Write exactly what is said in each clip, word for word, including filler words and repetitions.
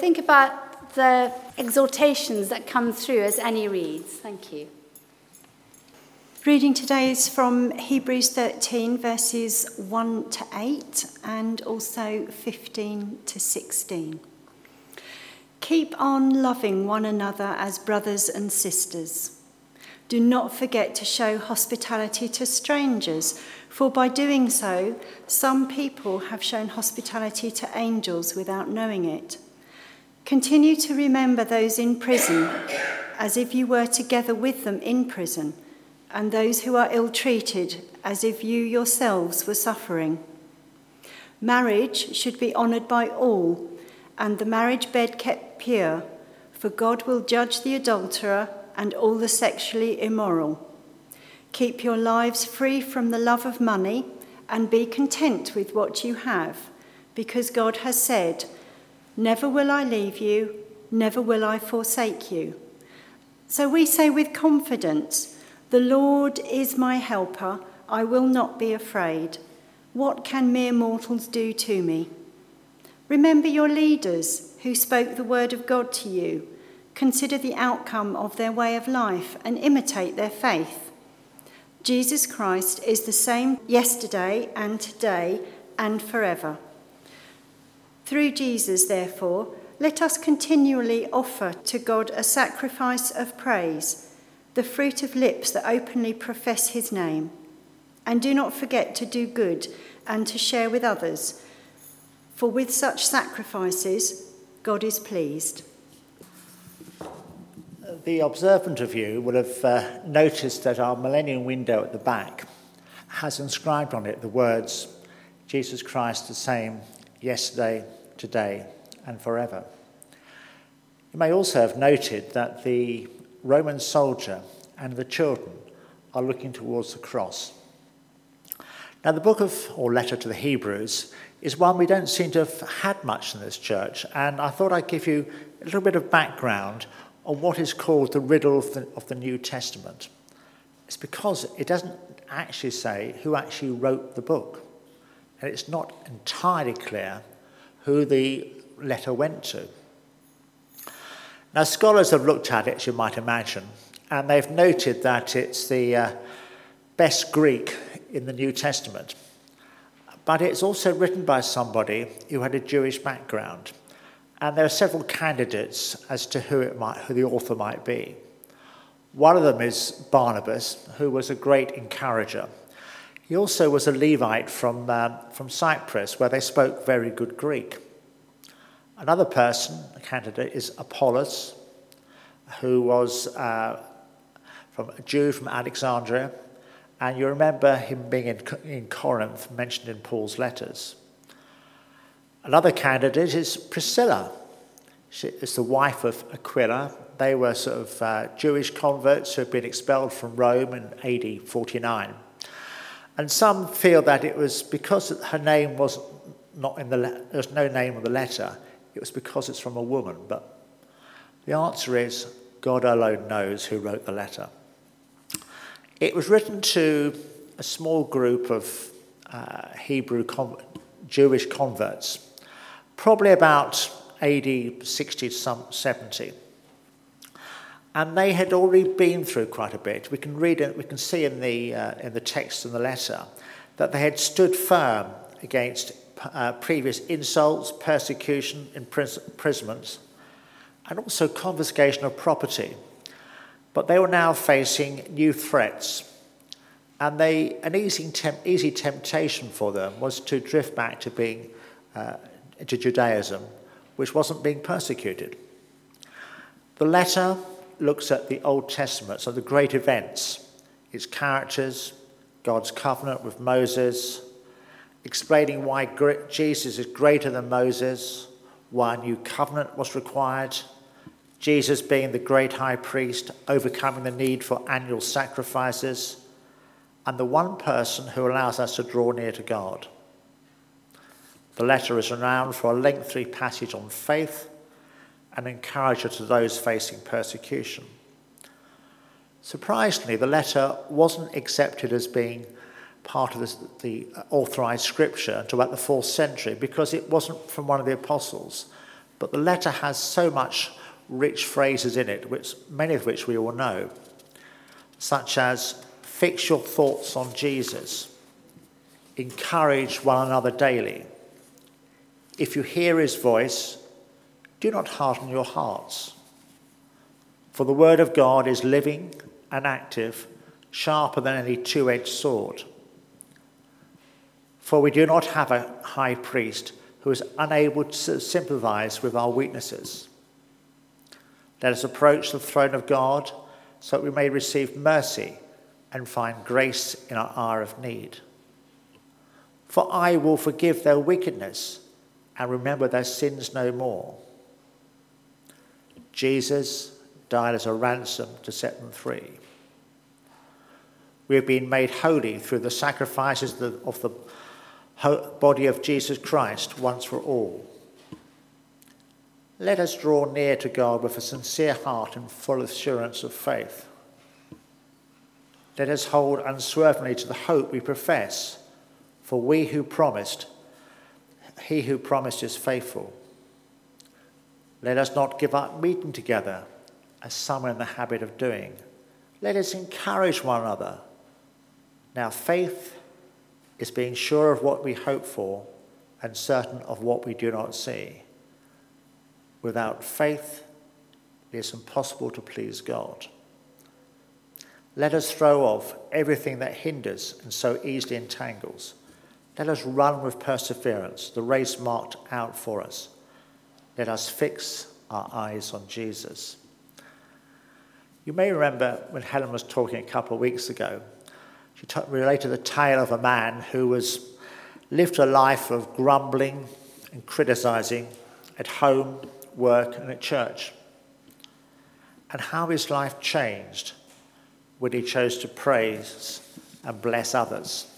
think about the exhortations that come through as Annie reads. Thank you. Reading today is from Hebrews thirteen, verses one to eight, and also fifteen to sixteen. Keep on loving one another as brothers and sisters. Do not forget to show hospitality to strangers, for by doing so, some people have shown hospitality to angels without knowing it. Continue to remember those in prison, as if you were together with them in prison, and those who are ill-treated, as if you yourselves were suffering. Marriage should be honoured by all, and the marriage bed kept pure, for God will judge the adulterer and all the sexually immoral. Keep your lives free from the love of money, and be content with what you have, because God has said, "Never will I leave you, never will I forsake you." So we say with confidence, "The Lord is my helper, I will not be afraid. What can mere mortals do to me?" Remember your leaders who spoke the word of God to you. Consider the outcome of their way of life and imitate their faith. Jesus Christ is the same yesterday and today and forever. Through Jesus, therefore, let us continually offer to God a sacrifice of praise, the fruit of lips that openly profess his name. And do not forget to do good and to share with others, for with such sacrifices, God is pleased. The observant of you will have uh, noticed that our millennium window at the back has inscribed on it the words, "Jesus Christ the same yesterday, today and forever." You may also have noted that the Roman soldier and the children are looking towards the cross. Now, the book of, or letter to the Hebrews, is one we don't seem to have had much in this church, and I thought I'd give you a little bit of background on what is called the riddle of the, of the New Testament. It's because it doesn't actually say who actually wrote the book, and it's not entirely clear who the letter went to. Now, scholars have looked at it, as you might imagine, and they've noted that it's the uh, best Greek in the New Testament. But it's also written by somebody who had a Jewish background. And there are several candidates as to who it might, who the author might be. One of them is Barnabas, who was a great encourager. He also was a Levite from, uh, from Cyprus, where they spoke very good Greek. Another person, a candidate, is Apollos, who was uh, from a Jew from Alexandria. And you remember him being in, in Corinth, mentioned in Paul's letters. Another candidate is Priscilla. She is the wife of Aquila. They were sort of uh, Jewish converts who had been expelled from Rome in A D forty-nine. And some feel that it was because her name was not in the le- there was no name on the letter. It was because it's from a woman. But the answer is God alone knows who wrote the letter. It was written to a small group of uh, Hebrew con- Jewish converts, probably about A D sixty to seventy. And they had already been through quite a bit. We can read it, we can see in the, uh, in the text in the letter that they had stood firm against uh, previous insults, persecution, imprisonments, and also confiscation of property. But they were now facing new threats. And they, an easy, temp, easy temptation for them was to drift back to being uh, to Judaism, which wasn't being persecuted. The letter looks at the Old Testament, so the great events, its characters, God's covenant with Moses, explaining why Jesus is greater than Moses, why a new covenant was required, Jesus being the great high priest, overcoming the need for annual sacrifices, and the one person who allows us to draw near to God. The letter is renowned for a lengthy passage on faith and encourager to those facing persecution. Surprisingly, the letter wasn't accepted as being part of the, the authorized scripture until about the fourth century, because it wasn't from one of the apostles, But the letter has so much rich phrases in it, which many of which we all know, such as fix your thoughts on Jesus, encourage one another daily. If you hear his voice, do not harden your hearts. For the word of God is living and active, sharper than any two-edged sword. For we do not have a high priest who is unable to sympathize with our weaknesses. Let us approach the throne of God so that we may receive mercy and find grace in our hour of need. For I will forgive their wickedness and remember their sins no more. Jesus died as a ransom to set them free. We have been made holy through the sacrifices of the, of the body of Jesus Christ once for all. Let us draw near to God with a sincere heart and full assurance of faith. Let us hold unswervingly to the hope we profess, for we who promised, he who promised is faithful. Let us not give up meeting together, as some are in the habit of doing. Let us encourage one another. Now faith is being sure of what we hope for and certain of what we do not see. Without faith, it is impossible to please God. Let us throw off everything that hinders and so easily entangles. Let us run with perseverance the race marked out for us. Let us fix our eyes on Jesus. You may remember when Helen was talking a couple of weeks ago, she t- related the tale of a man who was lived a life of grumbling and criticizing at home, work, and at church, and how his life changed when he chose to praise and bless others.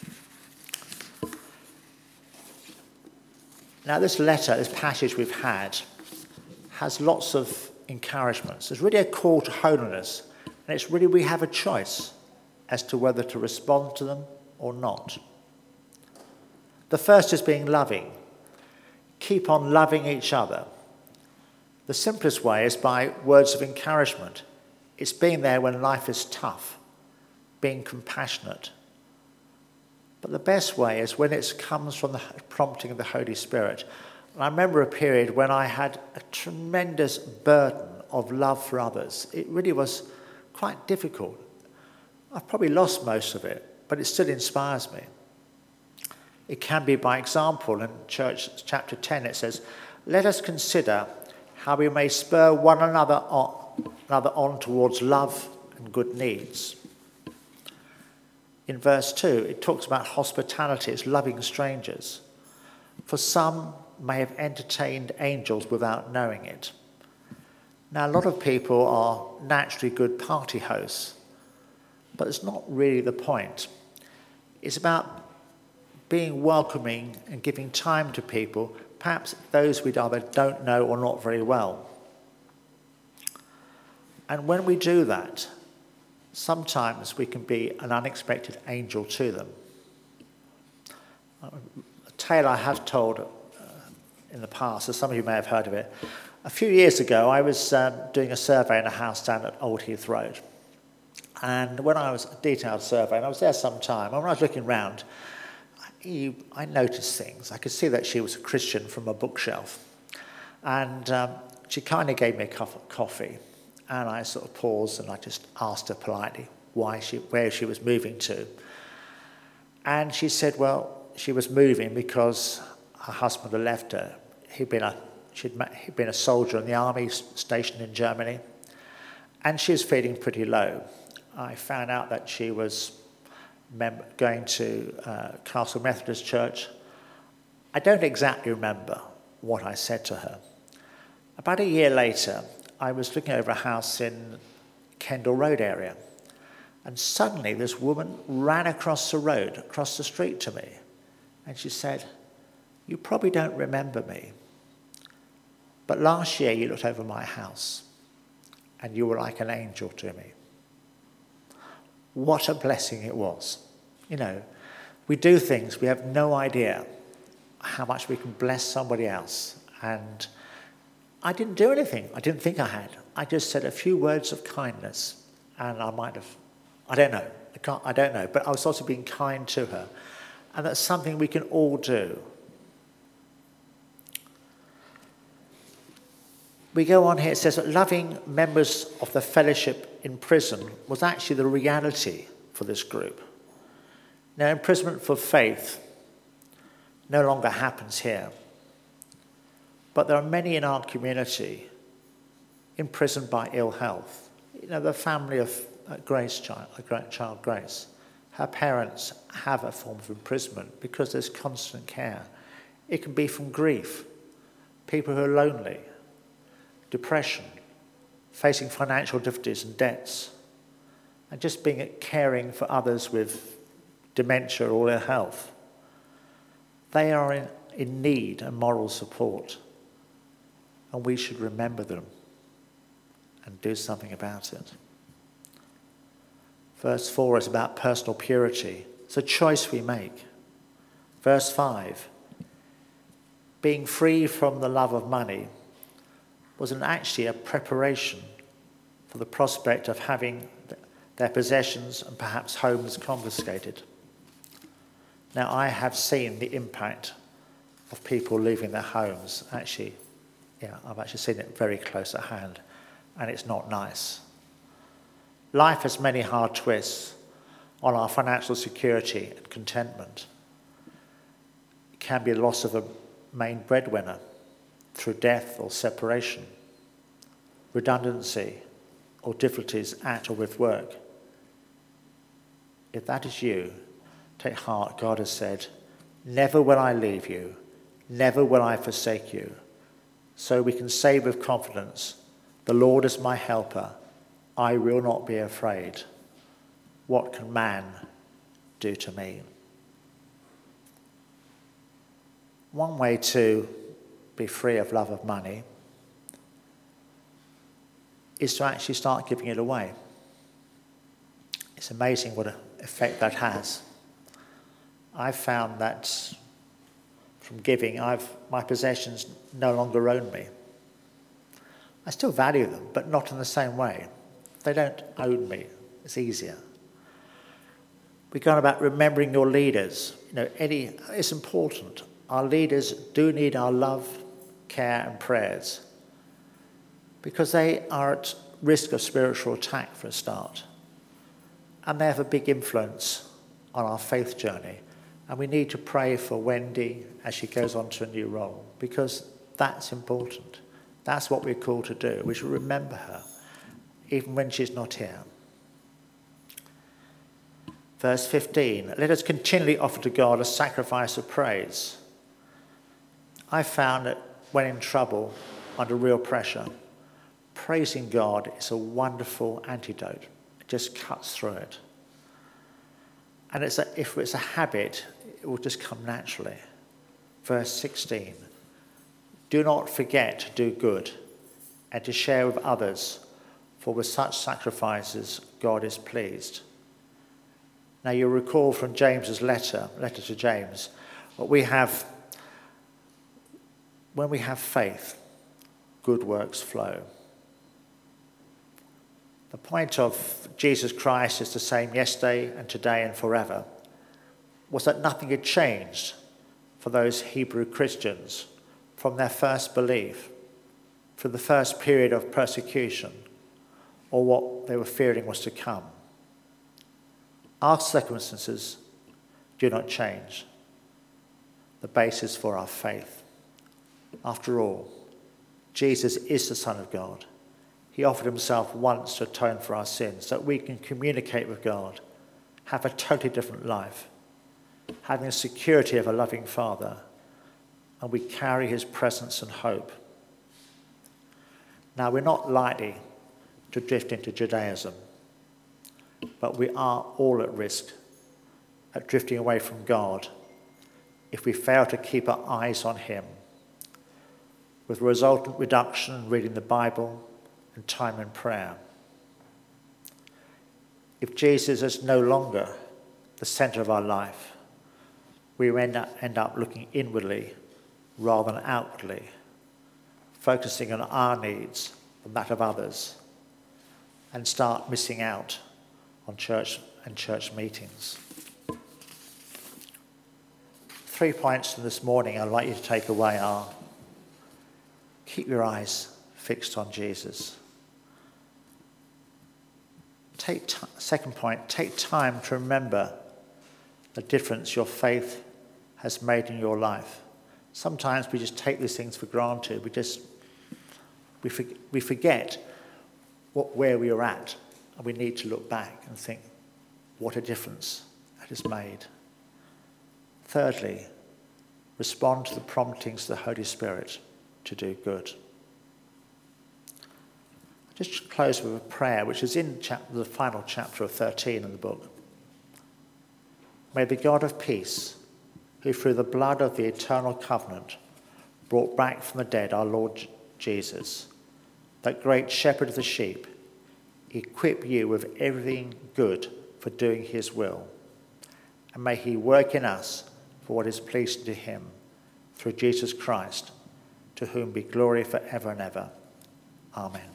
Now, this letter, this passage we've had, has lots of encouragements. It's really a call to holiness, and it's really we have a choice as to whether to respond to them or not. The first is being loving. Keep on loving each other. The simplest way is by words of encouragement. It's being there when life is tough, being compassionate. But the best way is when it comes from the prompting of the Holy Spirit. And I remember a period when I had a tremendous burden of love for others. It really was quite difficult. I've probably lost most of it, but it still inspires me. It can be by example. In Church chapter ten, it says, let us consider how we may spur one another on, another on towards love and good needs. In verse two, it talks about hospitality as loving strangers. For some may have entertained angels without knowing it. Now, a lot of people are naturally good party hosts, but it's not really the point. It's about being welcoming and giving time to people, perhaps those we either don't know or not very well. And when we do that, sometimes we can be an unexpected angel to them. A tale I have told uh, in the past, as some of you may have heard of it. A few years ago, I was um, doing a survey in a house down at Old Heath Road. And when I was a detailed survey, and I was there some time, and when I was looking round, I, I noticed things. I could see that she was a Christian from a bookshelf. And um, she kindly gave me a cup of coffee. And I sort of paused and I just asked her politely why she, where she was moving to. And she said, well, she was moving because her husband had left her. He'd been a, she'd he'd been a soldier in the army stationed in Germany. And she was feeling pretty low. I found out that she was mem- going to uh, Castle Methodist Church. I don't exactly remember what I said to her. About a year later, I was looking over a house in Kendall Road area, and suddenly this woman ran across the road, across the street to me, and she said, you probably don't remember me, but last year you looked over my house, and you were like an angel to me. What a blessing it was. You know, we do things, we have no idea how much we can bless somebody else, and I didn't do anything. I didn't think I had. I just said a few words of kindness, and I might have, I don't know, I, can't, I don't know, but I was also being kind to her. And that's something we can all do. We go on here, it says that loving members of the fellowship in prison was actually the reality for this group. Now, imprisonment for faith no longer happens here. But there are many in our community imprisoned by ill health. You know, the family of Grace child, child Grace, her parents have a form of imprisonment because there's constant care. It can be from grief, people who are lonely, depression, facing financial difficulties and debts, and just being caring for others with dementia or ill health. They are in, in need of moral support, and we should remember them and do something about it. Verse four is about personal purity. It's a choice we make. Verse five, being free from the love of money was an, actually a preparation for the prospect of having their possessions and perhaps homes confiscated. Now, I have seen the impact of people leaving their homes. Actually, yeah, I've actually seen it very close at hand, and it's not nice. Life has many hard twists on our financial security and contentment. It can be the loss of a main breadwinner through death or separation, redundancy, or difficulties at or with work. If that is you, take heart. God has said, never will I leave you, never will I forsake you. So we can say with confidence, the Lord is my helper, I will not be afraid. What can man do to me? One way to be free of love of money is to actually start giving it away. It's amazing what an effect that has. I've found that from giving, I've, my possessions no longer own me. I still value them, but not in the same way. They don't own me. It's easier. We're going about remembering your leaders. You know, any, it's important. Our leaders do need our love, care, and prayers because they are at risk of spiritual attack for a start. And they have a big influence on our faith journey. And we need to pray for Wendy as she goes on to a new role because that's important. That's what we're called to do. We should remember her, even when she's not here. Verse fifteen, let us continually offer to God a sacrifice of praise. I found that when in trouble, under real pressure, praising God is a wonderful antidote. It just cuts through it. And it's a, if it's a habit, it will just come naturally. Verse sixteen, do not forget to do good and to share with others, for with such sacrifices God is pleased. Now you'll recall from James's letter, letter to James, what we have, when we have faith, good works flow. The point of Jesus Christ is the same yesterday and today and forever, was that nothing had changed for those Hebrew Christians from their first belief, from the first period of persecution, or what they were fearing was to come. Our circumstances do not change the basis for our faith. After all, Jesus is the Son of God. He offered himself once to atone for our sins so that we can communicate with God, have a totally different life, having the security of a loving Father, and we carry his presence and hope. Now, we're not likely to drift into Judaism, but we are all at risk at drifting away from God if we fail to keep our eyes on him, with a resultant reduction in reading the Bible and time in prayer. If Jesus is no longer the center of our life, we end up, end up looking inwardly rather than outwardly, focusing on our needs and that of others, and start missing out on church and church meetings. Three points from this morning I'd like you to take away are: keep your eyes fixed on Jesus. Take t- second point, take time to remember the difference your faith has made in your life. Sometimes we just take these things for granted. We just we, for, we forget what where we are at, and we need to look back and think, what a difference it has made. Thirdly, respond to the promptings of the Holy Spirit to do good. I'll just close with a prayer, which is in chapter, the final chapter of thirteen in the book. May the God of peace, who through the blood of the eternal covenant brought back from the dead our Lord Jesus, that great shepherd of the sheep, equip you with everything good for doing his will. And may he work in us for what is pleasing to him, through Jesus Christ, to whom be glory forever and ever. Amen.